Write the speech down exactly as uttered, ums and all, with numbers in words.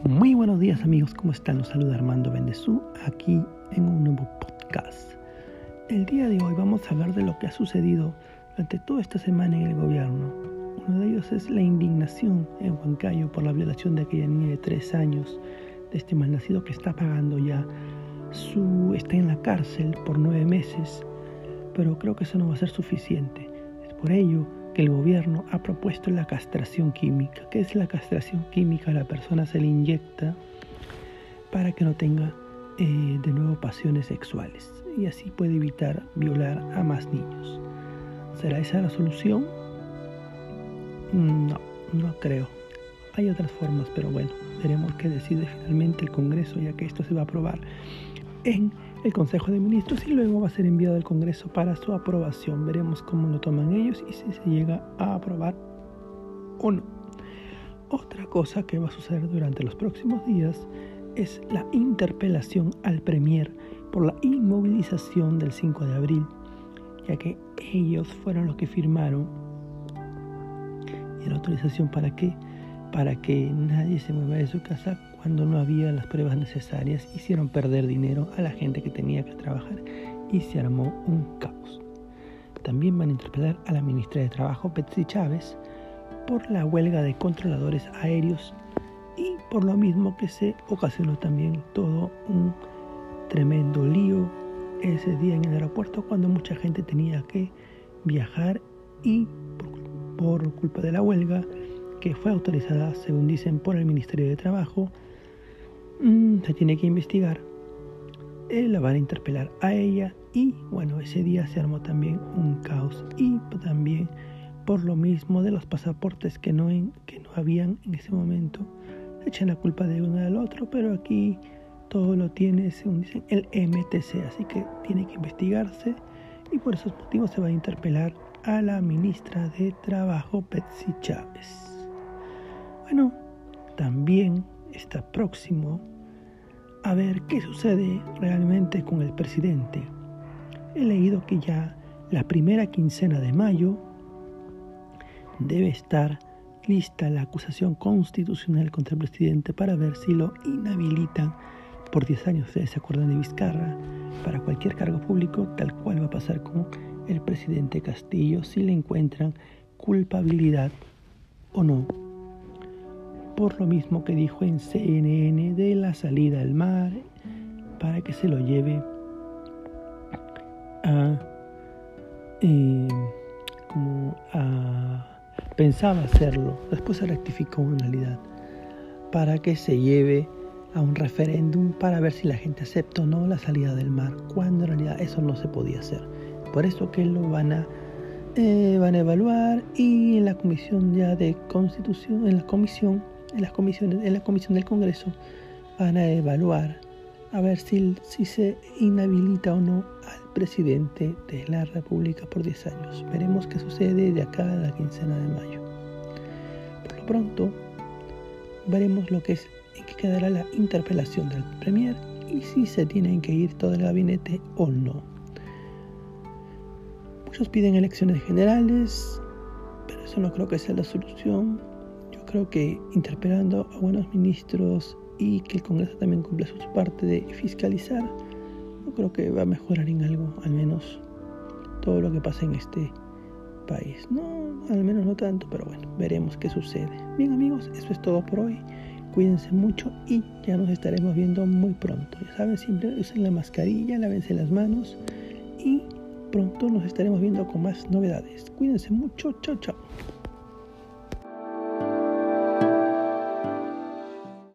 Muy buenos días amigos, ¿cómo están? Los saluda Armando Bendezú aquí en un nuevo podcast. El día de hoy vamos a hablar de lo que ha sucedido durante toda esta semana en el gobierno. Uno de ellos es la indignación en Huancayo por la violación de aquella niña de tres años, de este malnacido que está pagando ya su... está en la cárcel por nueve meses, pero creo que eso no va a ser suficiente. Es por ello que el gobierno ha propuesto la castración química. ¿Qué es la castración química? La persona se le inyecta para que no tenga eh, de nuevo pasiones sexuales y así puede evitar violar a más niños. ¿Será esa la solución? No, no creo. Hay otras formas, pero bueno, veremos qué decide finalmente el Congreso, ya que esto se va a aprobar en el Consejo de Ministros y luego va a ser enviado al Congreso para su aprobación. Veremos cómo lo toman ellos y si se llega a aprobar o no. Otra cosa que va a suceder durante los próximos días es la interpelación al Premier por la inmovilización del cinco de abril, ya que ellos fueron los que firmaron y la autorización para qué, para que nadie se mueva de su casa cuando no había las pruebas necesarias. Hicieron perder dinero a la gente que tenía que trabajar y se armó un caos. También van a interpelar a la ministra de Trabajo, Betsy Chávez, por la huelga de controladores aéreos y por lo mismo que se ocasionó también todo un tremendo lío ese día en el aeropuerto cuando mucha gente tenía que viajar y por, por culpa de la huelga, que fue autorizada, según dicen, por el Ministerio de Trabajo, mmm, se tiene que investigar. Eh, la van a interpelar a ella y bueno, ese día se armó también un caos y también por lo mismo de los pasaportes que no, en, que no habían en ese momento. Echan la culpa de uno al otro, pero aquí todo lo tiene, según dicen, el M T C, así que tiene que investigarse y por esos motivos se va a interpelar a la ministra de Trabajo, Betsy Chávez. Bueno, también está próximo a ver qué sucede realmente con el presidente. He leído que ya la primera quincena de mayo debe estar lista la acusación constitucional contra el presidente para ver si lo inhabilitan por diez años. Ustedes se acuerdan de Vizcarra, para cualquier cargo público, tal cual va a pasar con el presidente Castillo, si le encuentran culpabilidad o no. Por lo mismo que dijo en C N N de la salida al mar, para que se lo lleve a, eh, como a, pensaba hacerlo, después se rectificó en realidad, para que se lleve a un referéndum para ver si la gente acepta o no la salida del mar, cuando en realidad eso no se podía hacer. Por eso que lo van a eh, van a evaluar y en la comisión ya de constitución, en la comisión en las comisiones, en la comisión del Congreso van a evaluar a ver si, si se inhabilita o no al presidente de la República por diez años. Veremos qué sucede de acá a la quincena de mayo. Por lo pronto, veremos lo que es, en qué quedará la interpelación del Premier y si se tienen que ir todo el gabinete o no. Muchos piden elecciones generales, pero eso no creo que sea la solución. Creo que interpelando a buenos ministros y que el Congreso también cumpla su parte de fiscalizar, no creo que va a mejorar en algo, al menos todo lo que pasa en este país. No, al menos no tanto, pero bueno, veremos qué sucede. Bien amigos, eso es todo por hoy. Cuídense mucho y ya nos estaremos viendo muy pronto. Ya saben, siempre usen la mascarilla, lávense las manos y pronto nos estaremos viendo con más novedades. Cuídense mucho, chao, chao.